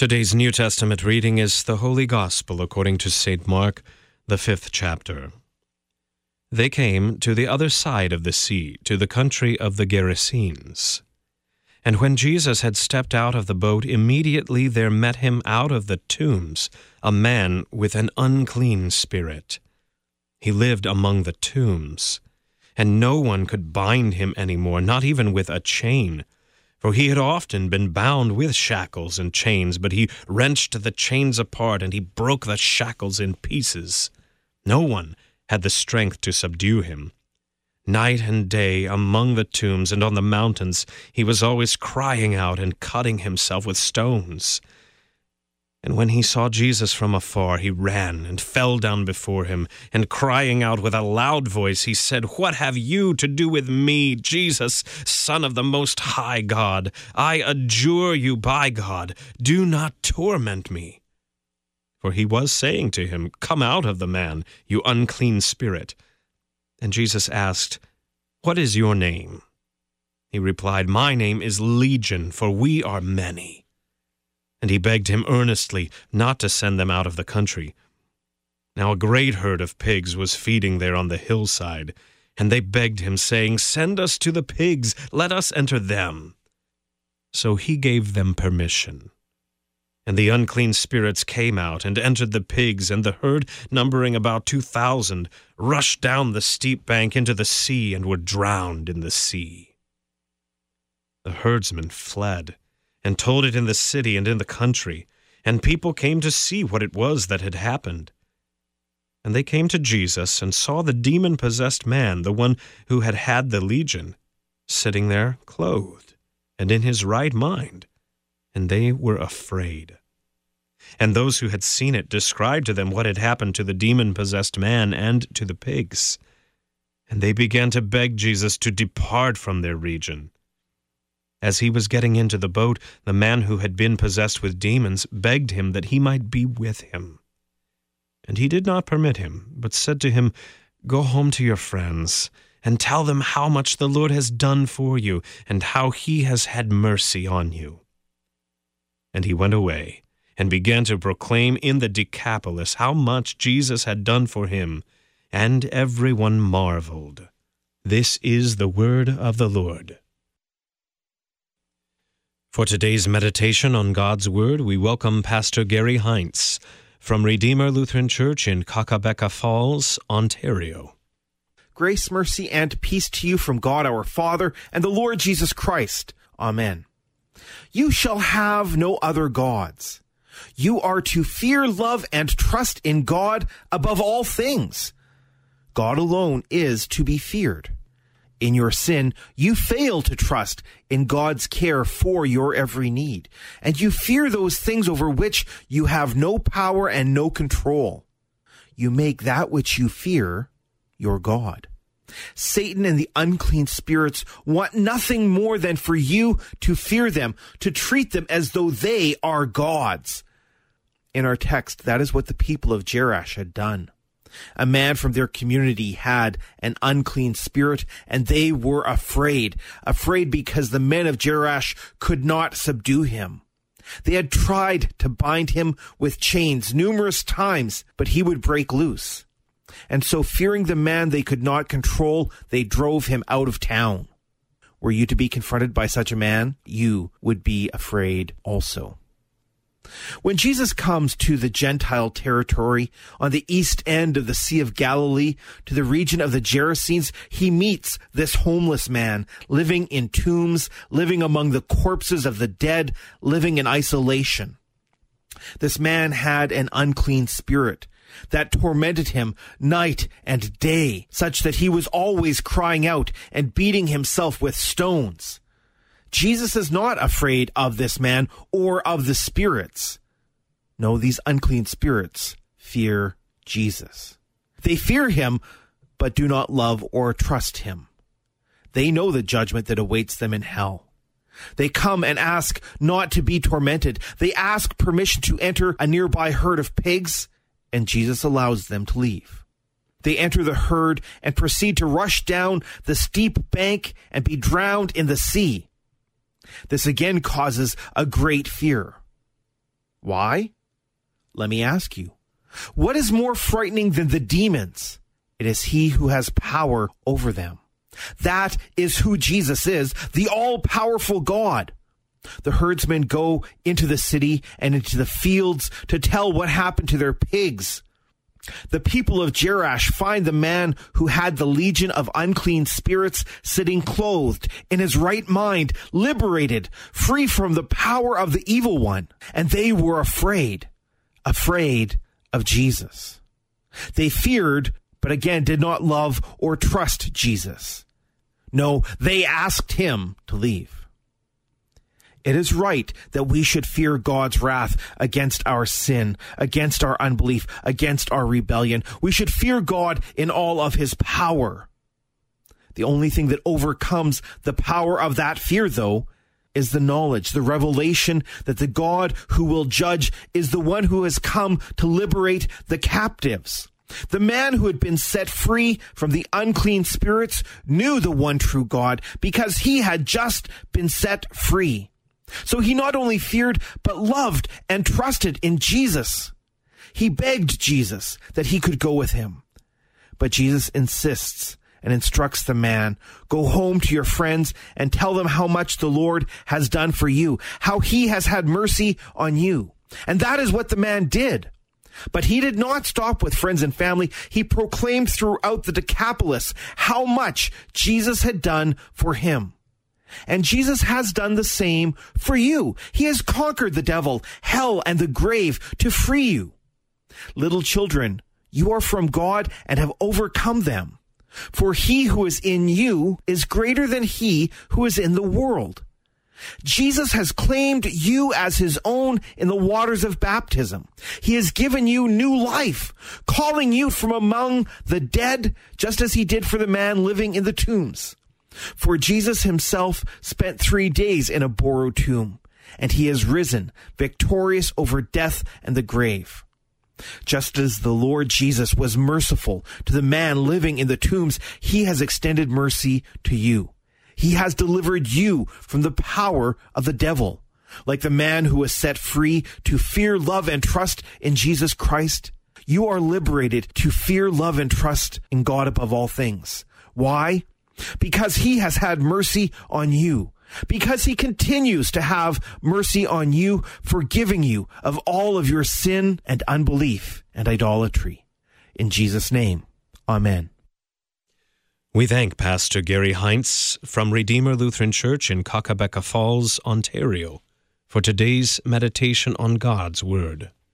Today's New Testament reading is the Holy Gospel according to St. Mark, the 5th chapter. They came to the other side of the sea, to the country of the Gerasenes. And when Jesus had stepped out of the boat, immediately there met him out of the tombs a man with an unclean spirit. He lived among the tombs, and no one could bind him any more, not even with a chain. For he had often been bound with shackles and chains, but he wrenched the chains apart, and he broke the shackles in pieces. No one had the strength to subdue him. Night and day, among the tombs and on the mountains, he was always crying out and cutting himself with stones. And when he saw Jesus from afar, he ran and fell down before him, and crying out with a loud voice, he said, "What have you to do with me, Jesus, Son of the Most High God? I adjure you by God, do not torment me." For he was saying to him, "Come out of the man, you unclean spirit." And Jesus asked, "What is your name?" He replied, "My name is Legion, for we are many." And he begged him earnestly not to send them out of the country. Now a great herd of pigs was feeding there on the hillside, and they begged him, saying, "Send us to the pigs, let us enter them." So he gave them permission. And the unclean spirits came out and entered the pigs, and the herd, numbering about 2,000, rushed down the steep bank into the sea and were drowned in the sea. The herdsmen fled and told it in the city and in the country, and people came to see what it was that had happened. And they came to Jesus and saw the demon-possessed man, the one who had had the legion, sitting there clothed and in his right mind. And they were afraid. And those who had seen it described to them what had happened to the demon-possessed man and to the pigs. And they began to beg Jesus to depart from their region. As he was getting into the boat, the man who had been possessed with demons begged him that he might be with him. And he did not permit him, but said to him, "Go home to your friends, and tell them how much the Lord has done for you, and how he has had mercy on you." And he went away, and began to proclaim in the Decapolis how much Jesus had done for him, and everyone marveled. This is the word of the Lord. For today's meditation on God's Word, we welcome Pastor Gary Heinz from Redeemer Lutheran Church in Kakabeka Falls, Ontario. Grace, mercy, and peace to you from God our Father and the Lord Jesus Christ. Amen. You shall have no other gods. You are to fear, love, and trust in God above all things. God alone is to be feared. In your sin, you fail to trust in God's care for your every need, and you fear those things over which you have no power and no control. You make that which you fear your God. Satan and the unclean spirits want nothing more than for you to fear them, to treat them as though they are gods. In our text, that is what the people of Jerash had done. A man from their community had an unclean spirit, and they were afraid because the men of Jerash could not subdue him. They had tried to bind him with chains numerous times, but he would break loose. And so, fearing the man they could not control, they drove him out of town. Were you to be confronted by such a man, you would be afraid also. When Jesus comes to the Gentile territory on the east end of the Sea of Galilee, to the region of the Gerasenes, he meets this homeless man living in tombs, living among the corpses of the dead, living in isolation. This man had an unclean spirit that tormented him night and day, such that he was always crying out and beating himself with stones. Jesus is not afraid of this man or of the spirits. No, these unclean spirits fear Jesus. They fear him, but do not love or trust him. They know the judgment that awaits them in hell. They come and ask not to be tormented. They ask permission to enter a nearby herd of pigs, and Jesus allows them to leave. They enter the herd and proceed to rush down the steep bank and be drowned in the sea. This again causes a great fear. Why? Let me ask you. What is more frightening than the demons? It is he who has power over them. That is who Jesus is, the all-powerful God. The herdsmen go into the city and into the fields to tell what happened to their pigs. The people of Jerash find the man who had the legion of unclean spirits sitting clothed, in his right mind, liberated, free from the power of the evil one. And they were afraid of Jesus. They feared, but again did not love or trust Jesus. No, they asked him to leave. It is right that we should fear God's wrath against our sin, against our unbelief, against our rebellion. We should fear God in all of his power. The only thing that overcomes the power of that fear, though, is the knowledge, the revelation that the God who will judge is the one who has come to liberate the captives. The man who had been set free from the unclean spirits knew the one true God because he had just been set free. So he not only feared, but loved and trusted in Jesus. He begged Jesus that he could go with him. But Jesus insists and instructs the man, go home to your friends and tell them how much the Lord has done for you, how he has had mercy on you. And that is what the man did. But he did not stop with friends and family. He proclaimed throughout the Decapolis how much Jesus had done for him. And Jesus has done the same for you. He has conquered the devil, hell, and the grave to free you. Little children, you are from God and have overcome them. For he who is in you is greater than he who is in the world. Jesus has claimed you as his own in the waters of baptism. He has given you new life, calling you from among the dead, just as he did for the man living in the tombs. For Jesus himself spent 3 days in a borrowed tomb, and he has risen, victorious over death and the grave. Just as the Lord Jesus was merciful to the man living in the tombs, he has extended mercy to you. He has delivered you from the power of the devil. Like the man who was set free to fear, love, and trust in Jesus Christ, you are liberated to fear, love, and trust in God above all things. Why? Because he has had mercy on you. Because he continues to have mercy on you, forgiving you of all of your sin and unbelief and idolatry. In Jesus' name, amen. We thank Pastor Gary Heinz from Redeemer Lutheran Church in Kakabeka Falls, Ontario, for today's meditation on God's Word.